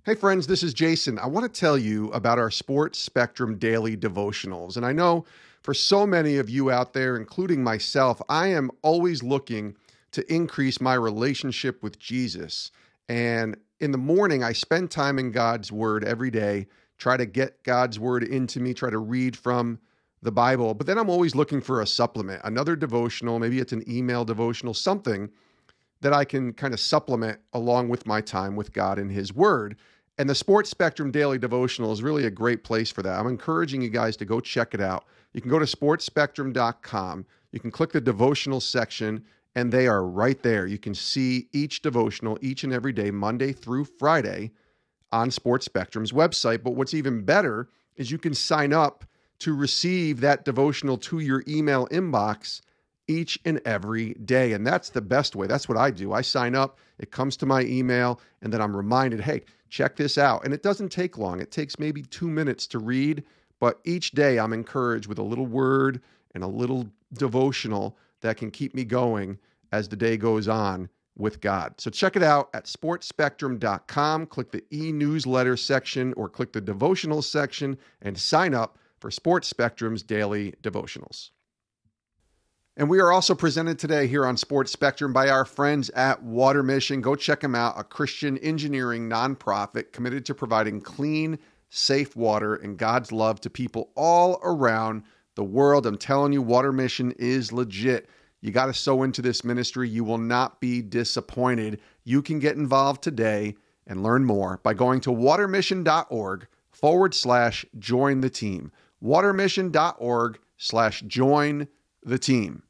Hey friends, this is Jason. I want to tell you about our Sports Spectrum daily devotionals. And I know for so many of you out there, including myself, I am always looking to increase my relationship with Jesus. And in the morning, I spend time in God's Word every day, try to get God's Word into me, try to read from the Bible. But then I'm always looking for a supplement, another devotional, maybe it's an email devotional, something that I can kind of supplement along with my time with God and His Word. And the Sports Spectrum Daily Devotional is really a great place for that. I'm encouraging you guys to go check it out. You can go to sportspectrum.com. You can click the devotional section, and they are right there. You can see each devotional each and every day, Monday through Friday, on Sports Spectrum's website. But what's even better is you can sign up to receive that devotional to your email inbox each and every day. And that's the best way. That's what I do. I sign up, it comes to my email, and then I'm reminded, hey, check this out. And it doesn't take long. It takes maybe 2 minutes to read, but each day I'm encouraged with a little word and a little devotional that can keep me going as the day goes on with God. So check it out at sportspectrum.com. Click the e-newsletter section or click the devotional section and sign up for Sports Spectrum's daily devotionals. And we are also presented today here on Sports Spectrum by our friends at Water Mission. Go check them out, a Christian engineering nonprofit committed to providing clean, safe water and God's love to people all around the world. I'm telling you, Water Mission is legit. You got to sow into this ministry. You will not be disappointed. You can get involved today and learn more by going to watermission.org/join the team. Watermission.org/join the team.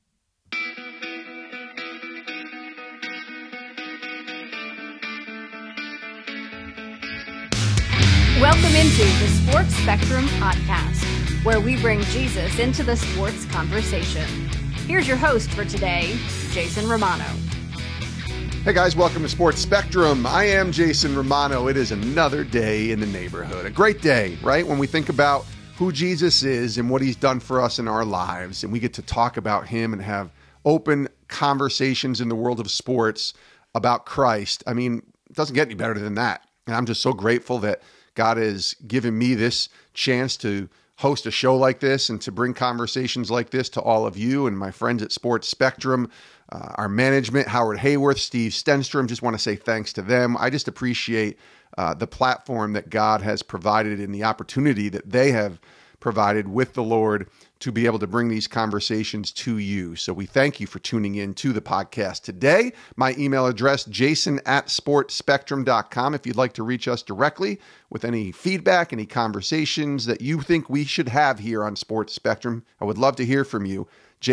Welcome into the Sports Spectrum podcast, where we bring Jesus into the sports conversation. Here's your host for today, Jason Romano. Hey guys, welcome to Sports Spectrum. I am Jason Romano. It is another day in the neighborhood. A great day, right? When we think about who Jesus is and what he's done for us in our lives, and we get to talk about him and have open conversations in the world of sports about Christ. I mean, it doesn't get any better than that. And I'm just so grateful that God has given me this chance to host a show like this and to bring conversations like this to all of you and my friends at Sports Spectrum, our management, Howard Hayworth, Steve Stenstrom. Just want to say thanks to them. I just appreciate the platform that God has provided and the opportunity that they have provided with the Lord to be able to bring these conversations to you. So we thank you for tuning in to the podcast today. My email address, jason@sportspectrum.com. If you'd like to reach us directly with any feedback, any conversations that you think we should have here on Sports Spectrum, I would love to hear from you.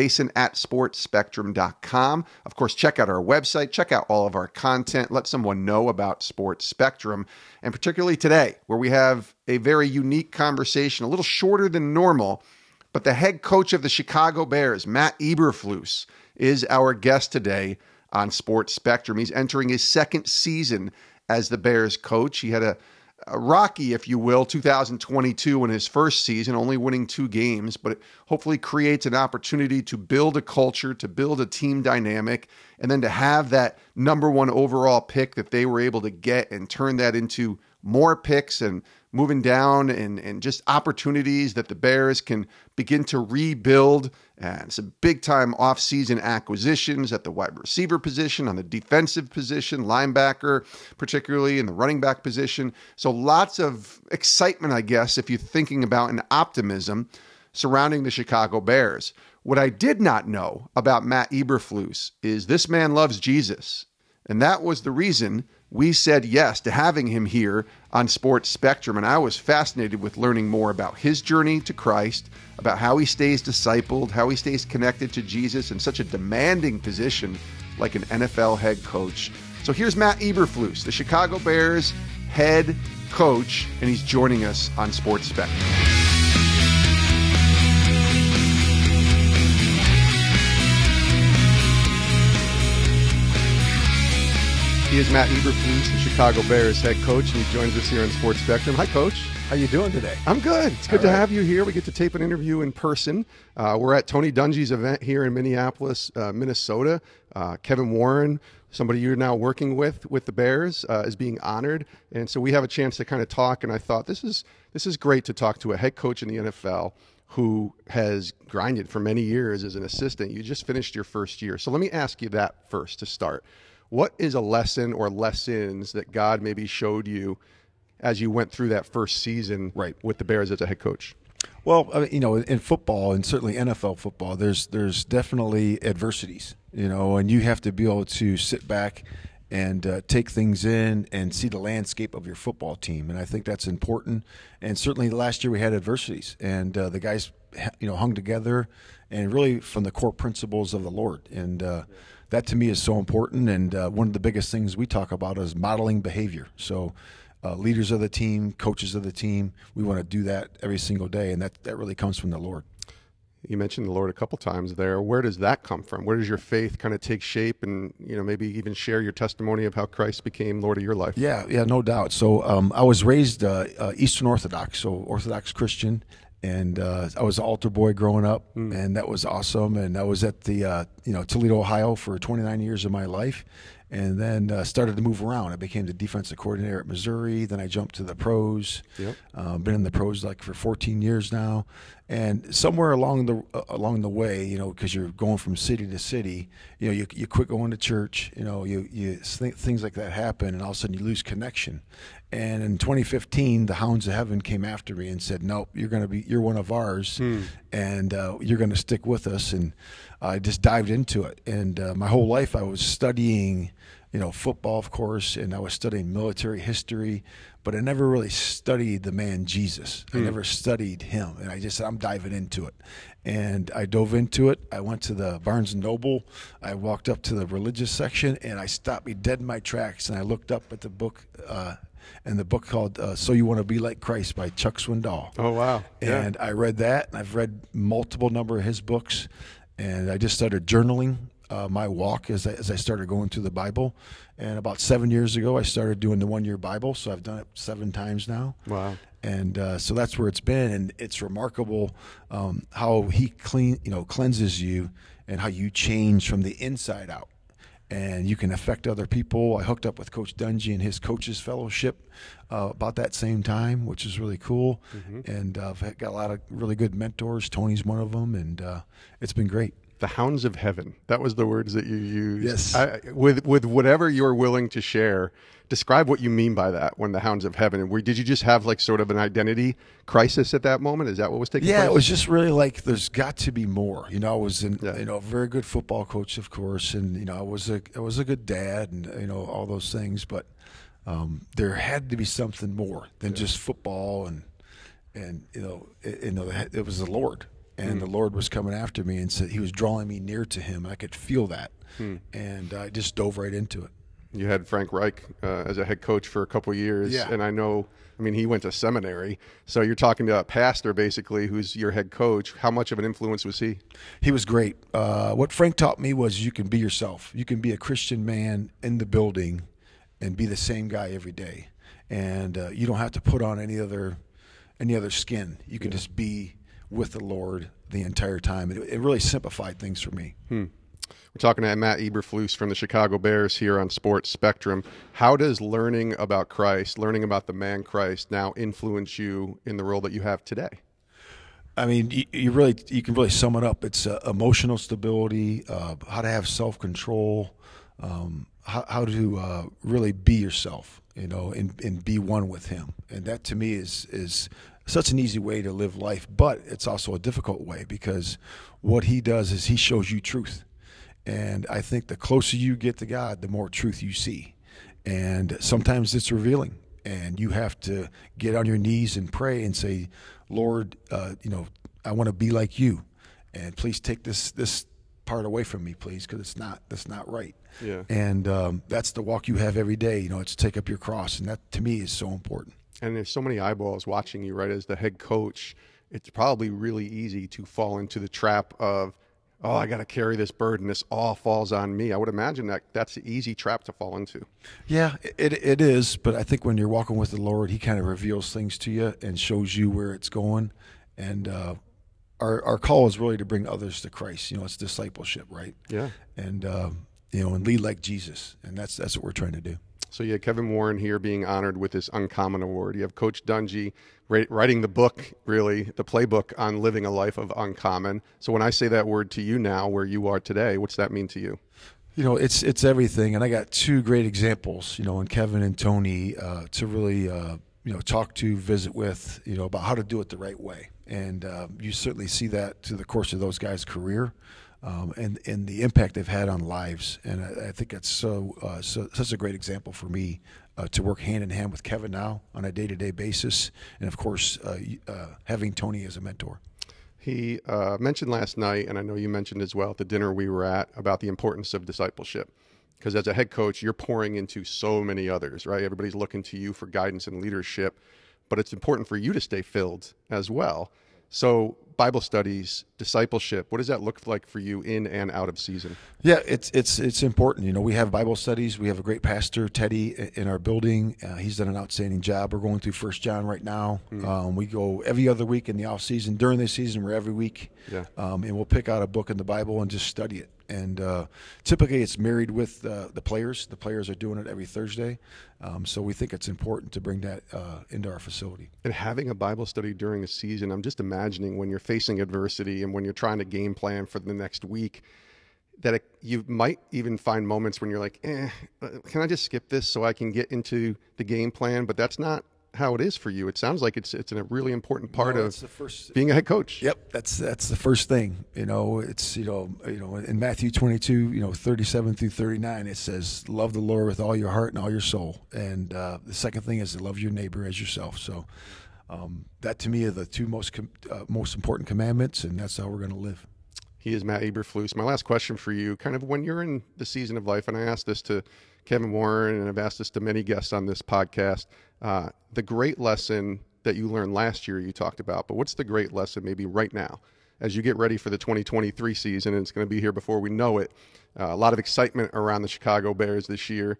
jason@sportspectrum.com. Of course, check out our website, check out all of our content, let someone know about Sports Spectrum, and particularly today, where we have a very unique conversation, a little shorter than normal, but the head coach of the Chicago Bears, Matt Eberflus, is our guest today on Sports Spectrum. He's entering his second season as the Bears coach. He had a rocky, if you will, 2022 in his first season, only winning 2 games, but it hopefully creates an opportunity to build a culture, to build a team dynamic, and then to have that number 1 overall pick that they were able to get and turn that into more picks and moving down and just opportunities that the Bears can begin to rebuild. And some big-time off-season acquisitions at the wide receiver position, on the defensive position, linebacker, particularly in the running back position. So lots of excitement, I guess, if you're thinking about an optimism surrounding the Chicago Bears. What I did not know about Matt Eberflus is this man loves Jesus. And that was the reason we said yes to having him here on Sports Spectrum. And I was fascinated with learning more about his journey to Christ, about how he stays discipled, how he stays connected to Jesus in such a demanding position like an NFL head coach. So here's Matt Eberflus, the Chicago Bears head coach, and he's joining us on Sports Spectrum. He is Matt Eberflus, the Chicago Bears head coach, and he joins us here on Sports Spectrum. Hi, Coach. How you doing today? I'm good. It's good to have you here. We get to tape an interview in person. We're at Tony Dungy's event here in Minneapolis, Minnesota. Kevin Warren, somebody you're now working with the Bears, is being honored. And so we have a chance to kind of talk. And I thought this is great to talk to a head coach in the NFL who has grinded for many years as an assistant. You just finished your first year. So let me ask you that first to start. What is a lesson or lessons that God maybe showed you as you went through that first season with the Bears as a head coach? Well, in football, and certainly NFL football, there's definitely adversities, and you have to be able to sit back and take things in and see the landscape of your football team. And I think that's important. And certainly last year we had adversities, and the guys, hung together and really from the core principles of the Lord. And that to me is so important. And one of the biggest things we talk about is modeling behavior. So leaders of the team, coaches of the team, we want to do that every single day. And that really comes from the Lord. You mentioned the Lord a couple times there. Where does that come from? Where does your faith kind of take shape, and maybe even share your testimony of how Christ became Lord of your life? Yeah, no doubt. So I was raised Eastern Orthodox, so Orthodox Christian, and I was an altar boy growing up, and that was awesome. And I was at the Toledo, Ohio for 29 years of my life. And then started to move around. I became the defensive coordinator at Missouri. Then I jumped to the pros. Yep. Been in the pros for 14 years now. And somewhere along the way, because you're going from city to city, you quit going to church. Things like that happen, and all of a sudden you lose connection. And in 2015, the Hounds of Heaven came after me and said, "Nope, you're one of ours, and you're going to stick with us." And I just dived into it. And my whole life I was studying, football, of course, and I was studying military history, but I never really studied the man Jesus. I never studied him, and I just said, I'm diving into it. And I dove into it. I went to the Barnes & Noble. I walked up to the religious section, and I stopped me dead in my tracks, and I looked up at the book, and the book called So You Want to Be Like Christ by Chuck Swindoll. Oh, wow. Yeah. And I read that, and I've read multiple number of his books, and I just started journaling my walk as I started going through the Bible. And about 7 years ago, I started doing the 1 year Bible. So I've done it 7 times now. Wow. And so that's where it's been. And it's remarkable how he cleanses you and how you change from the inside out. And you can affect other people. I hooked up with Coach Dungy and his coaches fellowship about that same time, which is really cool. And I've got a lot of really good mentors. Tony's one of them, and it's been great. The Hounds of Heaven. That was the words that you used. Yes. With whatever you're willing to share, describe what you mean by that when the Hounds of Heaven. And did you just have sort of an identity crisis at that moment? Is that what was taking place? Yeah, it was just really there's got to be more. I was a very good football coach, of course, and I was a good dad, and all those things, but there had to be something more than just football, and it was the Lord. And the Lord was coming after me and said he was drawing me near to him. I could feel that. And I just dove right into it. You had Frank Reich as a head coach for a couple of years. Yeah. And he went to seminary. So you're talking to a pastor, basically, who's your head coach. How much of an influence was he? He was great. What Frank taught me was you can be yourself. You can be a Christian man in the building and be the same guy every day. And you don't have to put on any other skin. You can just be with the Lord the entire time. It really simplified things for me. We're talking to Matt Eberflus from the Chicago Bears here on Sports Spectrum. How does learning about Christ, learning about the man Christ, now influence you in the role that you have today? I mean, you can really sum it up. It's emotional stability, how to have self-control, how to really be yourself, and be one with him. And that to me is such an easy way to live life, but it's also a difficult way, because what he does is he shows you truth. And I think the closer you get to God, the more truth you see. And sometimes it's revealing, and you have to get on your knees and pray and say, Lord, I want to be like you, and please take this part away from me, please, because that's not right. Yeah. And that's the walk you have every day. It's take up your cross, and that to me is so important. And there's so many eyeballs watching you, right? As the head coach, it's probably really easy to fall into the trap of, oh, I got to carry this burden. This all falls on me. I would imagine that's an easy trap to fall into. Yeah, it is. But I think when you're walking with the Lord, he kind of reveals things to you and shows you where it's going. And our call is really to bring others to Christ. It's discipleship, right? Yeah. And and lead like Jesus. And that's what we're trying to do. So you have Kevin Warren here being honored with this Uncommon Award. You have Coach Dungy writing the book, really, the playbook on living a life of uncommon. So when I say that word to you now, where you are today, what's that mean to you? It's everything. And I got two great examples, in Kevin and Tony to really, talk to, visit with, about how to do it the right way. And you certainly see that through the course of those guys' career. And the impact they've had on lives, and I think that's such a great example for me to work hand in hand with Kevin now on a day-to-day basis, and of course having Tony as a mentor. He mentioned last night, and I know you mentioned as well at the dinner we were at, about the importance of discipleship. Because as a head coach, you're pouring into so many others, right? Everybody's looking to you for guidance and leadership, but it's important for you to stay filled as well. So Bible studies, discipleship, what does that look like for you in and out of season? Yeah, it's important. We have Bible studies. We have a great pastor, Teddy, in our building. He's done an outstanding job. We're going through 1 John right now. We go every other week in the off season. During the season, we're every week. Yeah. And we'll pick out a book in the Bible and just study it. And typically it's married with the players. The players are doing it every Thursday. So we think it's important to bring that into our facility. And having a Bible study during a season, I'm just imagining when you're facing adversity and when you're trying to game plan for the next week, that you might even find moments when you're like, can I just skip this so I can get into the game plan? But that's not how it is for you. It sounds like it's a really important part of being a head coach. Yep, that's the first thing. It's in Matthew 22, 37 through 39, it says, "Love the Lord with all your heart and all your soul." And the second thing is to love your neighbor as yourself. So that to me are the two most important commandments, and that's how we're going to live. He is Matt Eberflus. My last question for you, kind of when you're in the season of life, and I asked this to Kevin Warren, and I've asked this to many guests on this podcast, the great lesson that you learned last year you talked about, but what's the great lesson maybe right now as you get ready for the 2023 season, and it's going to be here before we know it? A lot of excitement around the Chicago Bears this year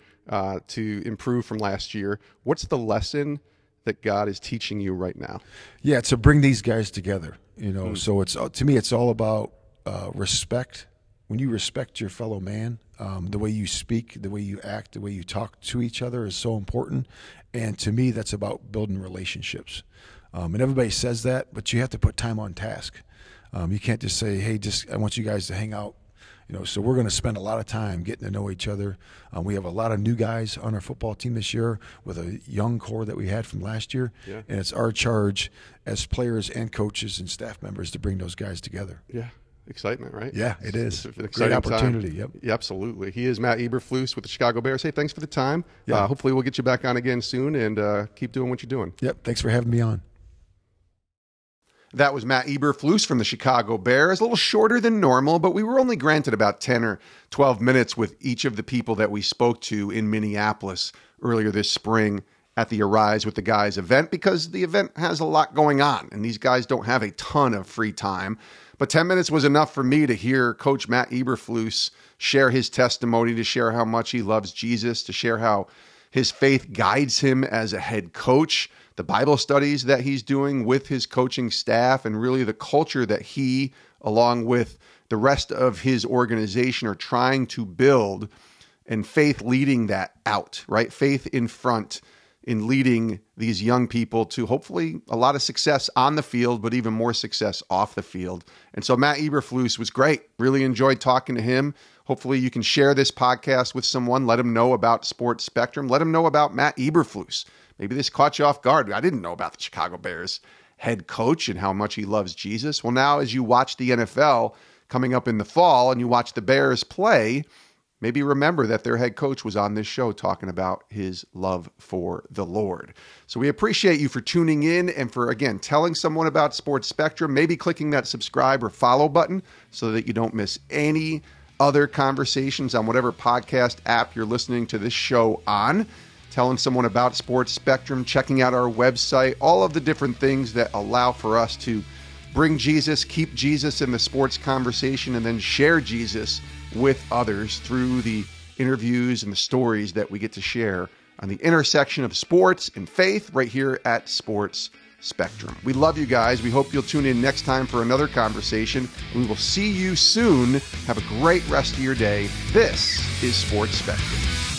to improve from last year. What's the lesson that God is teaching you right now? Yeah, to bring these guys together. So it's to me, it's all about respect. When you respect your fellow man, the way you speak, the way you act, the way you talk to each other is so important. And to me, that's about building relationships. And everybody says that, but you have to put time on task. You can't just say, "Hey, I want you guys to hang out." So we're going to spend a lot of time getting to know each other. We have a lot of new guys on our football team this year with a young core that we had from last year. Yeah. And it's our charge as players and coaches and staff members to bring those guys together. Yeah. Excitement, right? Yeah, it is. It's an great opportunity. Time. Yep. Yeah, absolutely. He is Matt Eberflus with the Chicago Bears. Hey, thanks for the time. Yeah. Hopefully we'll get you back on again soon, and keep doing what you're doing. Yep. Thanks for having me on. That was Matt Eberflus from the Chicago Bears. A little shorter than normal, but we were only granted about 10 or 12 minutes with each of the people that we spoke to in Minneapolis earlier this spring at the Arise with the Guys event, because the event has a lot going on, and these guys don't have a ton of free time. But 10 minutes was enough for me to hear Coach Matt Eberflus share his testimony, to share how much he loves Jesus, to share how his faith guides him as a head coach, the Bible studies that he's doing with his coaching staff, and really the culture that he, along with the rest of his organization, are trying to build, and faith leading that out, right? Faith in front in leading these young people to hopefully a lot of success on the field, but even more success off the field. And so Matt Eberflus was great. Really enjoyed talking to him. Hopefully you can share this podcast with someone. Let them know about Sports Spectrum. Let them know about Matt Eberflus. Maybe this caught you off guard. I didn't know about the Chicago Bears head coach and how much he loves Jesus. Well, now as you watch the NFL coming up in the fall and you watch the Bears play, maybe remember that their head coach was on this show talking about his love for the Lord. So we appreciate you for tuning in and for, again, telling someone about Sports Spectrum, maybe clicking that subscribe or follow button so that you don't miss any other conversations on whatever podcast app you're listening to this show on. Telling someone about Sports Spectrum, checking out our website, all of the different things that allow for us to bring Jesus, keep Jesus in the sports conversation, and then share Jesus with others through the interviews and the stories that we get to share on the intersection of sports and faith right here at Sports Spectrum. We love you guys. We hope you'll tune in next time for another conversation. We will see you soon. Have a great rest of your day. This is Sports Spectrum.